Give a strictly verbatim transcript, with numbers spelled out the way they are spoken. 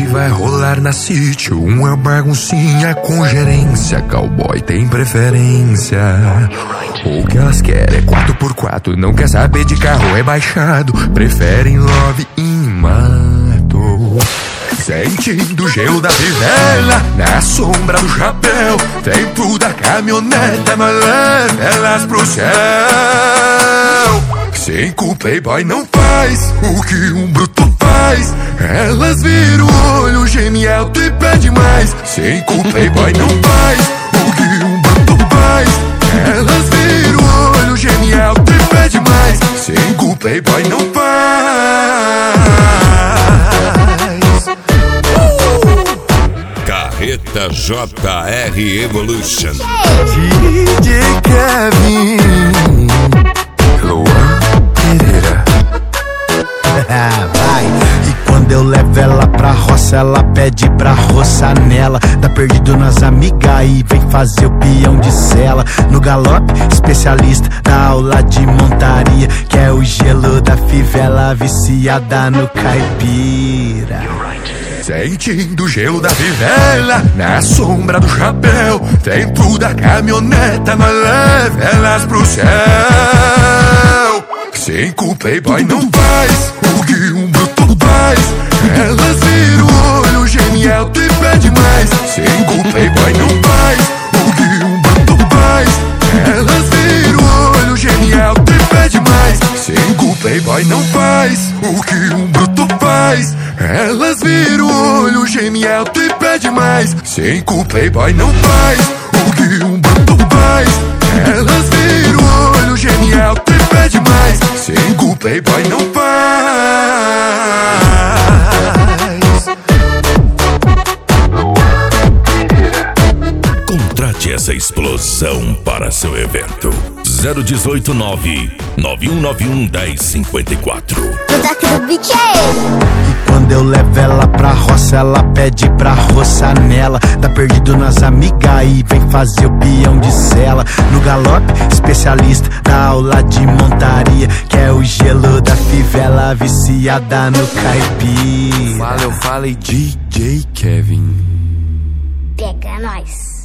que vai rolar na City? Uma baguncinha com gerência. Cowboy tem preferência. O que elas querem é quatro por quatro. Não quer saber de carro rebaixado. Preferem love in mato. Sentindo o gelo da fivela, na sombra do chapéu. Dentro da caminhoneta, nós leva elas pro céu. Cinco playboy não faz o que um bruto faz. Elas viram o olho genial e pede mais. Cinco playboy não faz o que um bruto faz. Elas viram o olho genial e pede mais. Cinco playboy não faz. Carreta J R Evolution. D J Kevin, Luan Pereira. Vai. E quando eu levo ela pra roça, ela pede pra roçar nela. Tá perdido nas amigas e vem fazer o peão de sela. No galope, especialista na aula de montaria, que é o gelo da fivela, viciada no caipira. Sentindo o gelo da fivela, na sombra do chapéu. Dentro da caminhoneta, nós leva elas pro céu. Cinco playboy não faz o que um bruto faz. Elas viram o olho genial e pede mais. Cinco playboy não faz o que um bruto faz. Elas viram o olho genial e pede mais. Cinco playboy não faz o que um bruto faz. Elas viram o olho genial e pede mais. Cinco playboy não faz o que um bruto faz. Elas viram o olho genial e pede mais. Cinco playboy não faz. Contrate essa explosão para seu evento. zero dezoito nove nove um nove um um zero cinco quatro. E quando eu levo ela pra roça, ela pede pra roçar nela. Tá perdido nas amigas e vem fazer o peão de sela. No galope, especialista na aula de montaria, que é o gelo da fivela, viciada no caipira. Fala, eu falei D J Kevin. Pega nós.